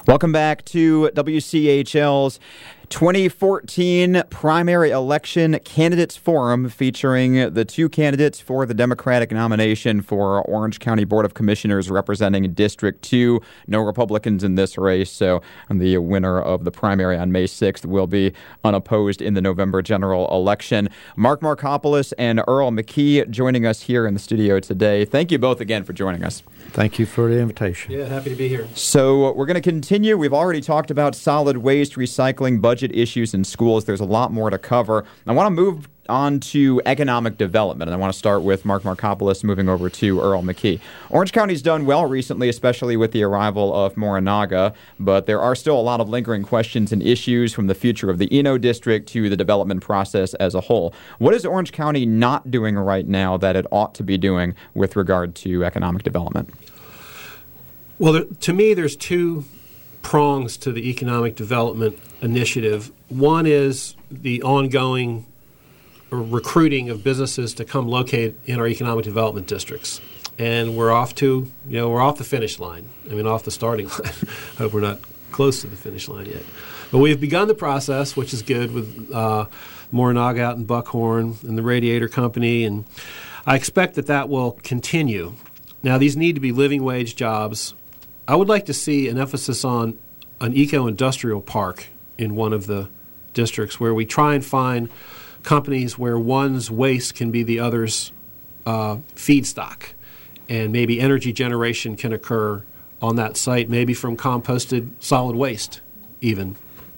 Welcome back to WCHL's 2014 Primary Election Candidates Forum, featuring the two candidates for the Democratic nomination for Orange County Board of Commissioners representing District 2. No Republicans in this race, so the winner of the primary on May 6th will be unopposed in the November general election. Mark Markopoulos and Earl McKee joining us here in the studio today. Thank you both again for joining us. Thank you for the invitation. Yeah, happy to be here. So we're going to continue. We've already talked about solid waste, recycling, budget issues in schools. There's a lot more to cover. I want to move on to economic development, and I want to start with Mark Markopoulos, moving over to Earl McKee. Orange County's done well recently, especially with the arrival of Morinaga, but there are still a lot of lingering questions and issues, from the future of the Eno district to the development process as a whole. What is Orange County not doing right now that it ought to be doing with regard to economic development? Well, to me, there's two prongs to the economic development initiative. One is the ongoing recruiting of businesses to come locate in our economic development districts. And we're off the finish line. I mean, off the starting line. I hope we're not close to the finish line yet. But we've begun the process, which is good, with Morinaga out in Buckhorn and the Radiator Company, and I expect that will continue. Now, these need to be living wage jobs. I would like to see an emphasis on an eco-industrial park in one of the districts, where we try and find companies where one's waste can be the other's feedstock, and maybe energy generation can occur on that site, maybe from composted solid waste even.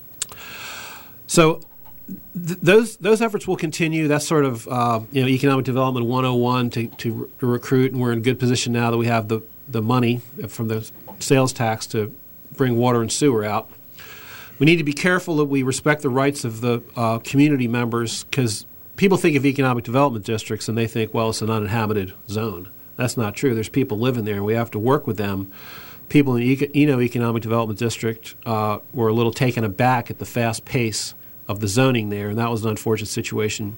So those efforts will continue. That's sort of economic development 101 to recruit, and we're in a good position now that we have the money from the sales tax to bring water and sewer out. We need to be careful that we respect the rights of the community members, because people think of economic development districts and they think, well, it's an uninhabited zone. That's not true. There's people living there, and we have to work with them. People in the Eno Economic Development District were a little taken aback at the fast pace of the zoning there, and that was an unfortunate situation.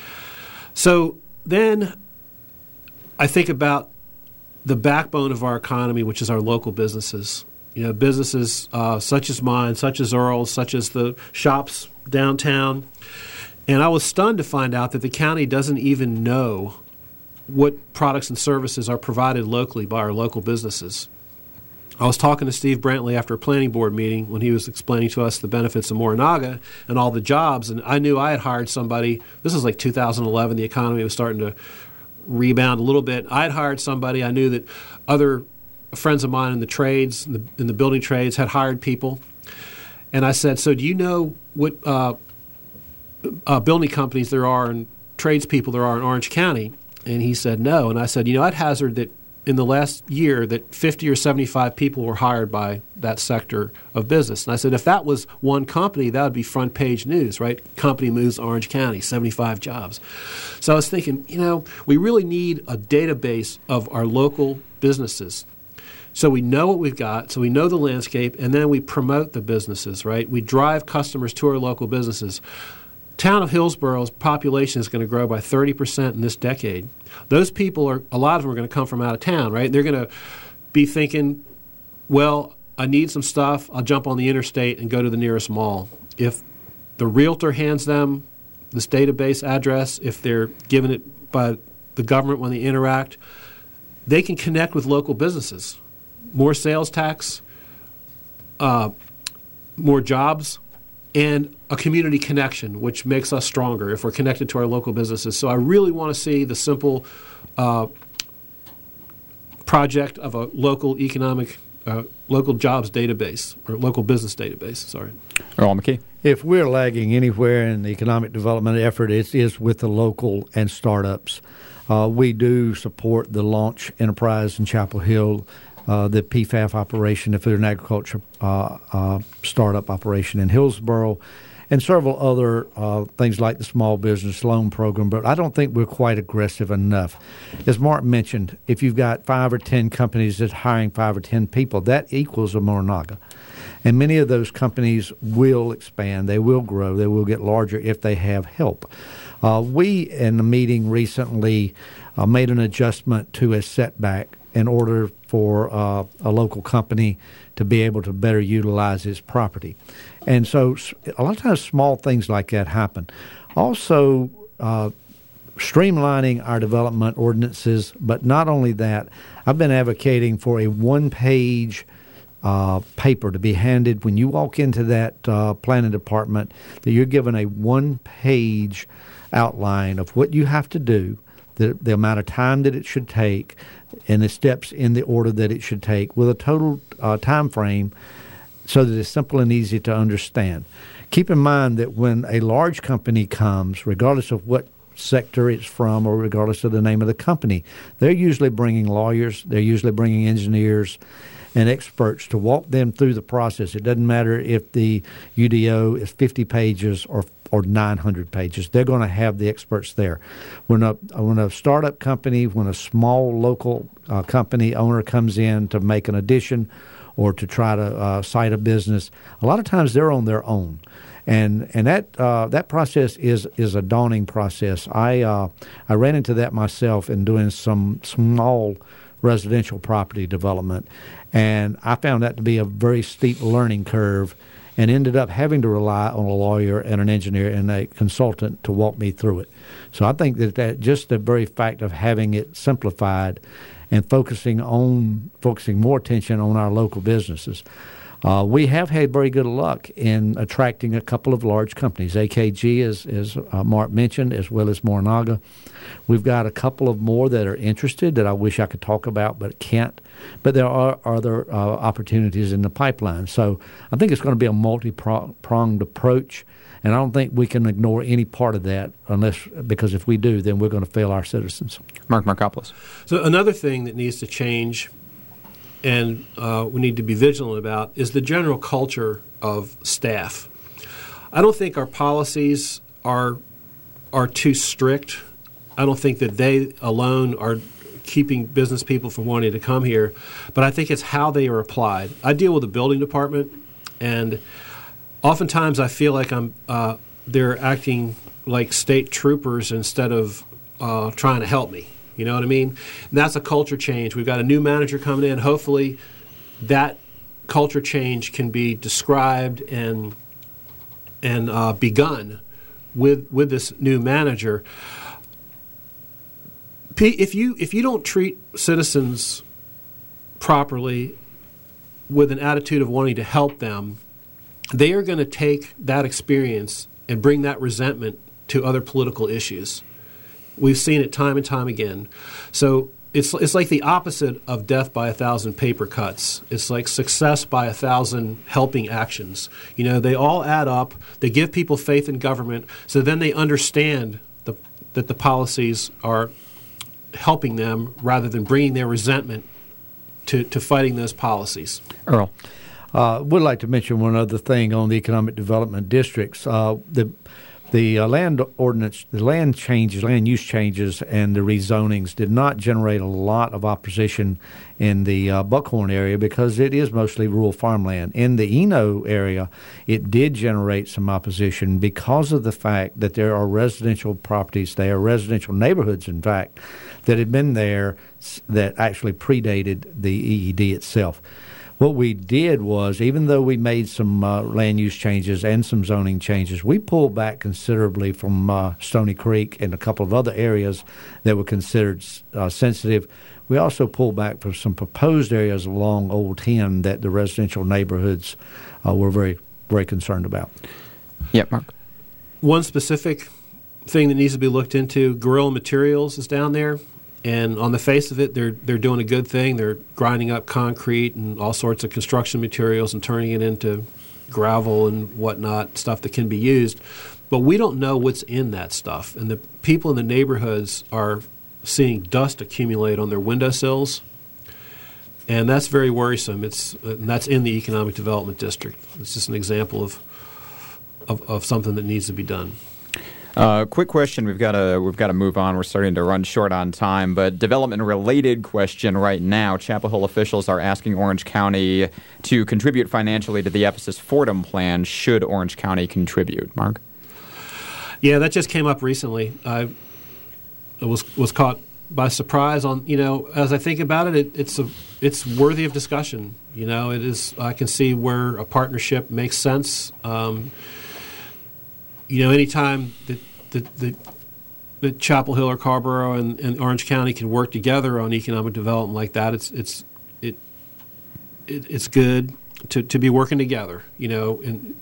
So then I think about the backbone of our economy, which is our local businesses. Businesses such as mine, such as Earl's, such as the shops downtown. And I was stunned to find out that the county doesn't even know what products and services are provided locally by our local businesses. I was talking to Steve Brantley after a planning board meeting when he was explaining to us the benefits of Morinaga and all the jobs, and I knew I had hired somebody. This was like 2011. The economy was starting to rebound a little bit. I had hired somebody. I knew that other friends of mine in the trades, in the building trades, had hired people. And I said, so do you know what building companies there are and tradespeople there are in Orange County? And he said no. And I said, I'd hazard that in the last year that 50 or 75 people were hired by that sector of business. And I said, if that was one company, that would be front page news, right? Company moves Orange County, 75 jobs. So I was thinking, we really need a database of our local businesses. So we know what we've got, so we know the landscape, and then we promote the businesses, right? We drive customers to our local businesses. Town of Hillsboro's population is going to grow by 30% in this decade. Those people a lot of them are going to come from out of town, right? They're going to be thinking, well, I need some stuff. I'll jump on the interstate and go to the nearest mall. If the realtor hands them this database address, if they're given it by the government when they interact, they can connect with local businesses. More sales tax, more jobs, and a community connection, which makes us stronger if we're connected to our local businesses. So I really want to see the simple project of a local local jobs database, or local business database, sorry. Earl McKee. If we're lagging anywhere in the economic development effort, it is with the local and startups. We do support the Launch Enterprise in Chapel Hill, the PFAF operation, the Food and Agriculture startup operation in Hillsboro, and several other things like the Small Business Loan Program. But I don't think we're quite aggressive enough. As Mark mentioned, if you've got 5 or 10 companies that's hiring 5 or 10 people, that equals a Morinaga. And many of those companies will expand. They will grow. They will get larger if they have help. We, in the meeting recently, made an adjustment to a setback in order for a local company to to be able to better utilize its property. And so a lot of times small things like that happen. Also, streamlining our development ordinances, but not only that, I've been advocating for a one-page paper to be handed when you walk into that planning department, that you're given a one-page outline of what you have to do, the amount of time that it should take, and the steps in the order that it should take, with a total time frame so that it's simple and easy to understand. Keep in mind that when a large company comes, regardless of what sector it's from or regardless of the name of the company, they're usually bringing lawyers, they're usually bringing engineers and experts to walk them through the process. It doesn't matter if the UDO is 50 pages or 900 pages. They're going to have the experts there. When a startup company, when a small local company owner comes in to make an addition or to try to cite a business, a lot of times they're on their own. And that process is a daunting process. I ran into that myself in doing some small residential property development, and I found that to be a very steep learning curve, and ended up having to rely on a lawyer and an engineer and a consultant to walk me through it. So I think that just the very fact of having it simplified and focusing more attention on our local businesses. We have had very good luck in attracting a couple of large companies, AKG, as Mark mentioned, as well as Morinaga. We've got a couple of more that are interested that I wish I could talk about but can't. But there are other opportunities in the pipeline. So I think it's going to be a multi-pronged approach, and I don't think we can ignore any part of that because if we do, then we're going to fail our citizens. Mark Markopoulos. So another thing that needs to change and we need to be vigilant about is the general culture of staff. I don't think our policies are too strict. I don't think that they alone are keeping business people from wanting to come here, but I think it's how they are applied. I deal with the building department, and oftentimes I feel like they're acting like state troopers instead of trying to help me. You know what I mean? And that's a culture change. We've got a new manager coming in. Hopefully that culture change can be described and begun with this new manager. If you don't treat citizens properly with an attitude of wanting to help them, they are going to take that experience and bring that resentment to other political issues. We've seen it time and time again. So it's like the opposite of death by 1,000 paper cuts. It's like success by 1,000 helping actions. You know, they all add up. They give people faith in government, so then they understand that the policies are helping them rather than bringing their resentment to fighting those policies. Earl. Would like to mention one other thing on the economic development districts. The land ordinance, the land use changes, and the rezonings did not generate a lot of opposition in the Buckhorn area because it is mostly rural farmland. In the Eno area, it did generate some opposition because of the fact that there are residential properties there, residential neighborhoods, in fact, that had been there that actually predated the EED itself. What we did was, even though we made some land use changes and some zoning changes, we pulled back considerably from Stony Creek and a couple of other areas that were considered sensitive. We also pulled back from some proposed areas along Old 10 that the residential neighborhoods were very, very concerned about. Yeah, Mark. One specific thing that needs to be looked into, Guerrilla Materials is down there. And on the face of it, they're doing a good thing. They're grinding up concrete and all sorts of construction materials and turning it into gravel and whatnot, stuff that can be used. But we don't know what's in that stuff. And the people in the neighborhoods are seeing dust accumulate on their windowsills. And that's very worrisome. And that's in the Economic Development District. It's just an example of something that needs to be done. Quick question. We've got to move on. We're starting to run short on time. But development-related question right now. Chapel Hill officials are asking Orange County to contribute financially to the Ephesus Fordham plan. Should Orange County contribute? Mark? Yeah, that just came up recently. I was caught by surprise. On as I think about it, it's worthy of discussion. It is. I can see where a partnership makes sense. Anytime that Chapel Hill or Carrboro and Orange County can work together on economic development like that, it's good to be working together. And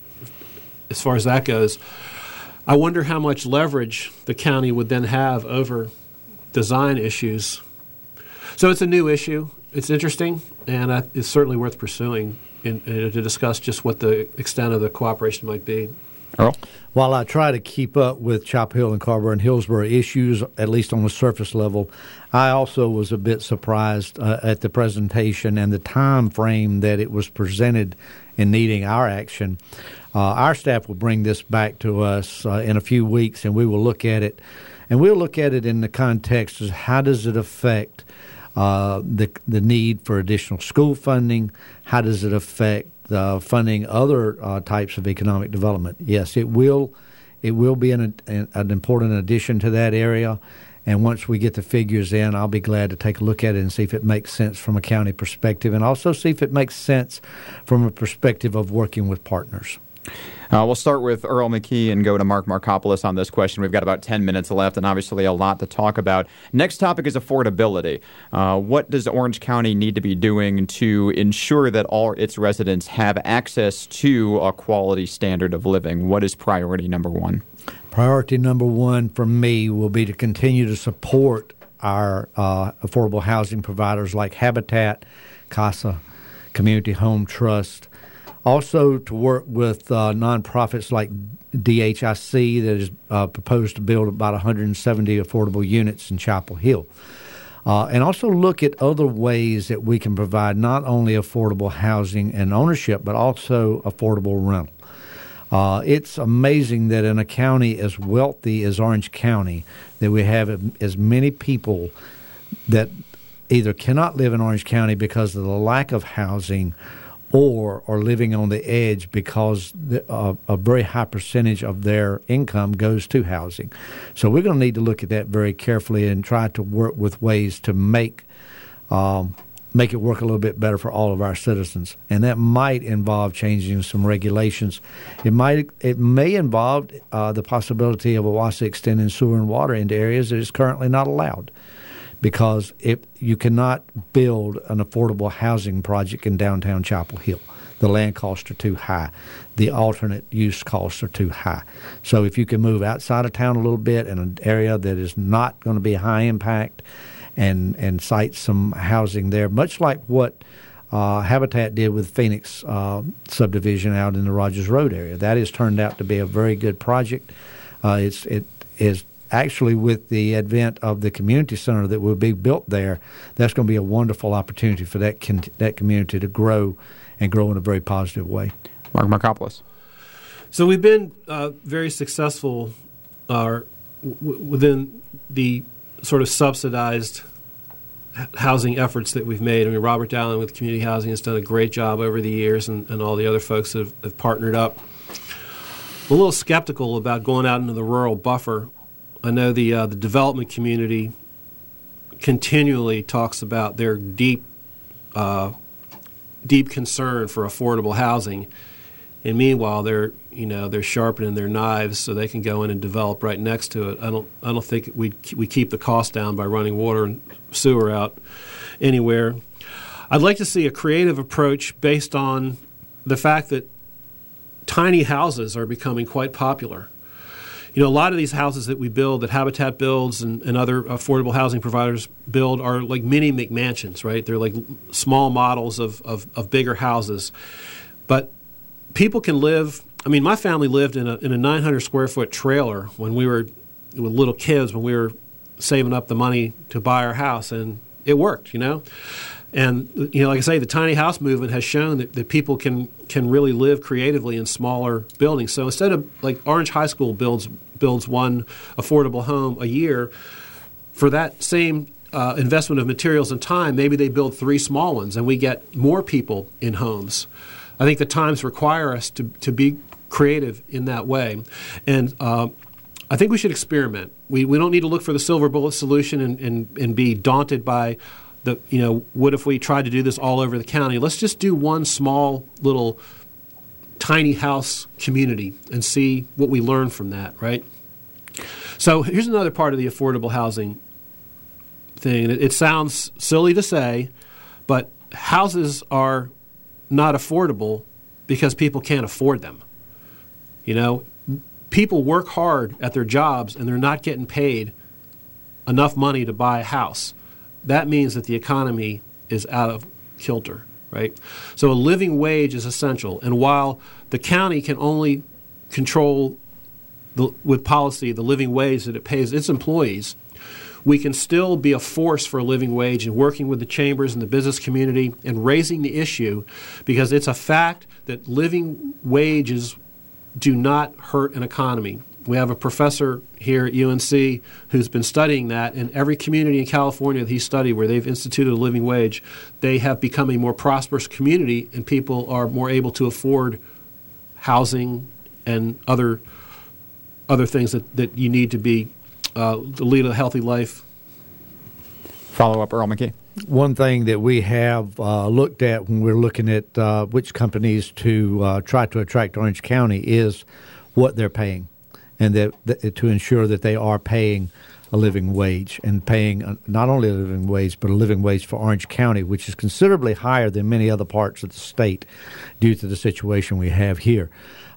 as far as that goes, I wonder how much leverage the county would then have over design issues. So it's a new issue. It's interesting, and it's certainly worth pursuing to discuss just what the extent of the cooperation might be. Earl? While I try to keep up with Chapel Hill and Carrboro and Hillsborough issues, at least on the surface level, I also was a bit surprised at the presentation and the time frame that it was presented in needing our action. Our staff will bring this back to us in a few weeks, and we will look at it. And we'll look at it in the context of how does it affect the need for additional school funding? How does it affect funding other types of economic development? Yes, it will be an important addition to that area. And once we get the figures in, I'll be glad to take a look at it and see if it makes sense from a county perspective, and also see if it makes sense from a perspective of working with partners. We'll start with Earl McKee and go to Mark Markopoulos on this question. We've got about 10 minutes left and obviously a lot to talk about. Next topic is affordability. What does Orange County need to be doing to ensure that all its residents have access to a quality standard of living? What is priority number one? Priority number one for me will be to continue to support our affordable housing providers like Habitat, CASA, Community Home Trust. Also, to work with nonprofits like DHIC that is proposed to build about 170 affordable units in Chapel Hill. And also look at other ways that we can provide not only affordable housing and ownership, but also affordable rental. It's amazing that in a county as wealthy as Orange County, that we have as many people that either cannot live in Orange County because of the lack of housing or are living on the edge because a very high percentage of their income goes to housing. So we're going to need to look at that very carefully and try to work with ways to make it work a little bit better for all of our citizens. And that might involve changing some regulations. It may involve the possibility of OWASA extending sewer and water into areas that is currently not allowed. Because you cannot build an affordable housing project in downtown Chapel Hill. The land costs are too high. The alternate use costs are too high. So if you can move outside of town a little bit in an area that is not going to be high impact and site some housing there, much like what Habitat did with Phoenix subdivision out in the Rogers Road area. That has turned out to be a very good project. It is actually, with the advent of the community center that will be built there, that's going to be a wonderful opportunity for that community to grow and grow in a very positive way. Mark Markopoulos. So we've been very successful within the sort of subsidized housing efforts that we've made. I mean, Robert Dowling with Community Housing has done a great job over the years, and all the other folks that have partnered up. I'm a little skeptical about going out into the rural buffer. I know the development community continually talks about their deep concern for affordable housing, and meanwhile they're sharpening their knives so they can go in and develop right next to it. I don't think we keep the cost down by running water and sewer out anywhere. I'd like to see a creative approach based on the fact that tiny houses are becoming quite popular. A lot of these houses that we build, that Habitat builds and other affordable housing providers build, are like mini McMansions, right? They're like small models of bigger houses. But people can live. I mean, my family lived in a 900 square foot trailer when we were with little kids, when we were saving up the money to buy our house, and it worked, And like I say, the tiny house movement has shown that people can really live creatively in smaller buildings. So instead of like Orange High School builds one affordable home a year, for that same investment of materials and time, maybe they build 3 small ones, and we get more people in homes. I think the times require us to be creative in that way. And I think we should experiment. We don't need to look for the silver bullet solution and be daunted by the, what if we tried to do this all over the county? Let's just do one small little tiny house community and see what we learn from that, right? So here's another part of the affordable housing thing. It sounds silly to say, but houses are not affordable because people can't afford them. People work hard at their jobs and they're not getting paid enough money to buy a house. That means that the economy is out of kilter, right? So a living wage is essential. And while the county can only control with policy the living wage that it pays its employees, we can still be a force for a living wage and working with the chambers and the business community and raising the issue, because it's a fact that living wages do not hurt an economy. We have a professor here at UNC who's been studying that, and every community in California that he studied where they've instituted a living wage, they have become a more prosperous community, and people are more able to afford housing and other things that you need to be to lead a healthy life. Follow up, Earl McKee. One thing that we have looked at when we're looking at which companies to try to attract Orange County is what they're paying, and that to ensure that they are paying a living wage, and paying not only a living wage but a living wage for Orange County, which is considerably higher than many other parts of the state due to the situation we have here.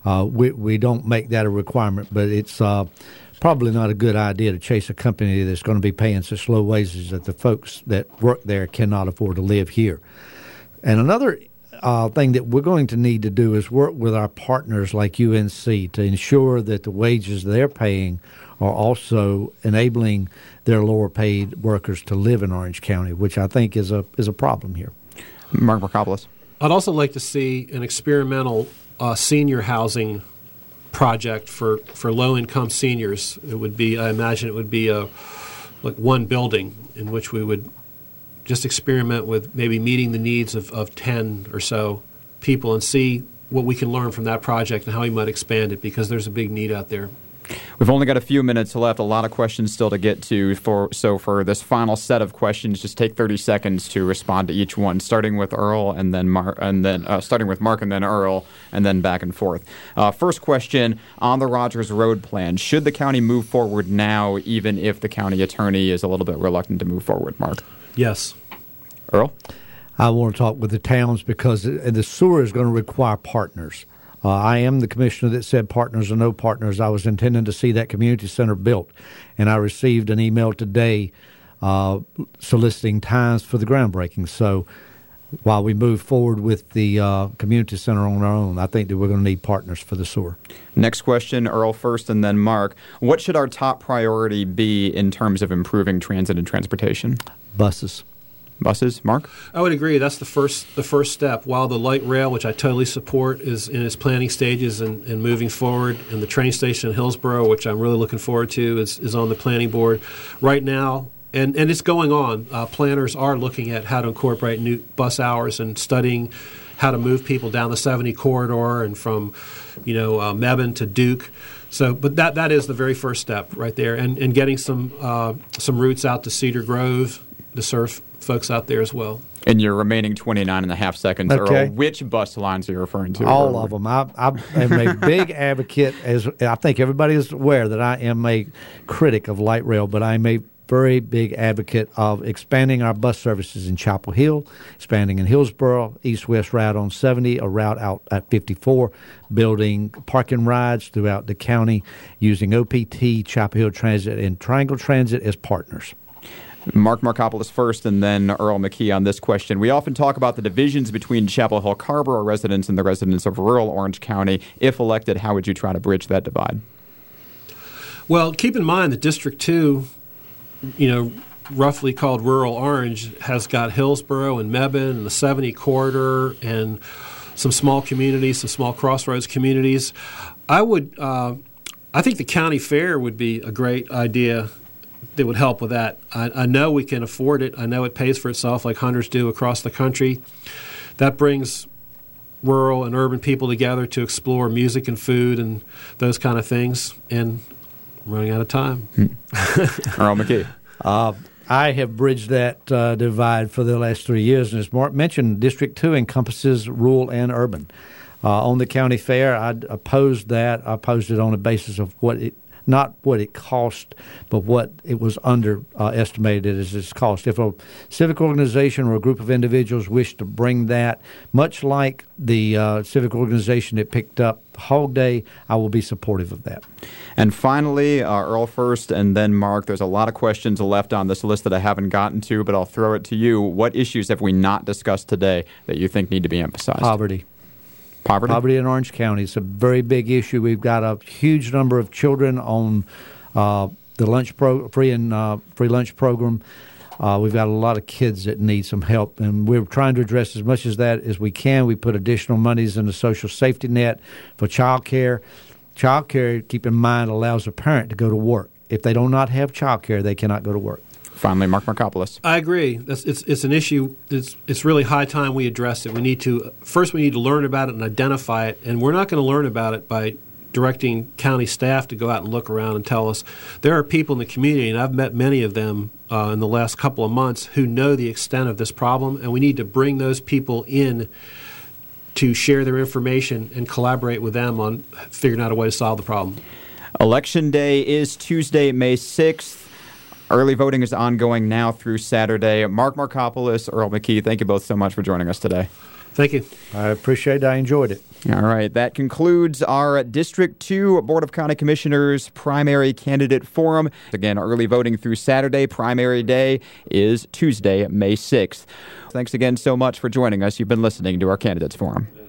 We don't make that a requirement, but it's probably not a good idea to chase a company that's going to be paying such low wages that the folks that work there cannot afford to live here. And another thing that we're going to need to do is work with our partners like UNC to ensure that the wages they're paying are also enabling their lower-paid workers to live in Orange County, which I think is a problem here. Mark Markopoulos. I'd also like to see an experimental senior housing project for low-income seniors. It would be, I imagine, like one building in which we would just experiment with maybe meeting the needs of 10 or so people and see what we can learn from that project and how we might expand it, because there's a big need out there. We've only got a few minutes left, a lot of questions still to get to. So for this final set of questions, just take 30 seconds to respond to each one, starting with Earl and then starting with Mark and then Earl, and then back and forth. First question, on the Rogers Road plan, should the county move forward now, even if the county attorney is a little bit reluctant to move forward? Mark? Yes. Earl? I want to talk with the towns because the sewer is going to require partners. I am the commissioner that said partners or no partners. I was intending to see that community center built, and I received an email today soliciting times for the groundbreaking. So while we move forward with the community center on our own, I think that we're going to need partners for the sewer. Next question, Earl first and then Mark. What should our top priority be in terms of improving transit and transportation? Buses. Buses, Mark? I would agree. That's the first step. While the light rail, which I totally support, is in its planning stages and moving forward, and the train station in Hillsborough, which I'm really looking forward to, is on the planning board right now. And it's going on. Planners are looking at how to incorporate new bus hours and studying how to move people down the 70 corridor and from, Mebane to Duke. So, but that is the very first step right there, and getting some routes out to Cedar Grove to serve folks out there as well. In your remaining 29 and a half seconds, okay. Earl, which bus lines are you referring to? All of them. I am a big advocate, as I think everybody is aware that I am a critic of light rail, but I'm a very big advocate of expanding our bus services in Chapel Hill, expanding in Hillsborough, east-west route on 70, a route out at 54, building parking rides throughout the county, using OPT, Chapel Hill Transit, and Triangle Transit as partners. Mark Markopoulos first, and then Earl McKee on this question. We often talk about the divisions between Chapel Hill Carrboro residents and the residents of rural Orange County. If elected, how would you try to bridge that divide? Well, keep in mind that District 2, roughly called rural Orange, has got Hillsborough and Mebane and the 70 corridor and some small communities, some small crossroads communities. I think the county fair would be a great idea that would help with that. I know we can afford it. I know it pays for itself like hunters do across the country. That brings rural and urban people together to explore music and food and those kind of things. And I'm running out of time. Earl McKee. I have bridged that divide for the last 3 years, and as Mark mentioned, District 2 encompasses rural and urban. On the county fair, I opposed that. I opposed it on the basis of not what it cost, but what it was underestimated as its cost. If a civic organization or a group of individuals wish to bring that, much like the civic organization that picked up Hog Day, I will be supportive of that. And finally, Earl first and then Mark. There's a lot of questions left on this list that I haven't gotten to, but I'll throw it to you. What issues have we not discussed today that you think need to be emphasized? Poverty. Poverty in Orange County is a very big issue. We've got a huge number of children on the free lunch program. We've got a lot of kids that need some help, and we're trying to address as much of that as we can. We put additional monies in the social safety net for child care. Child care, keep in mind, allows a parent to go to work. If they do not have child care, they cannot go to work. Finally, Mark Markopoulos. I agree. It's an issue. It's really high time we address it. We need to learn about it and identify it, and we're not going to learn about it by directing county staff to go out and look around and tell us. There are people in the community, and I've met many of them in the last couple of months, who know the extent of this problem, and we need to bring those people in to share their information and collaborate with them on figuring out a way to solve the problem. Election Day is Tuesday, May 6th. Early voting is ongoing now through Saturday. Mark Markopoulos, Earl McKee, thank you both so much for joining us today. Thank you. I appreciate it. I enjoyed it. All right. That concludes our District 2 Board of County Commissioners Primary Candidate Forum. Again, early voting through Saturday. Primary day is Tuesday, May 6th. Thanks again so much for joining us. You've been listening to our Candidates Forum.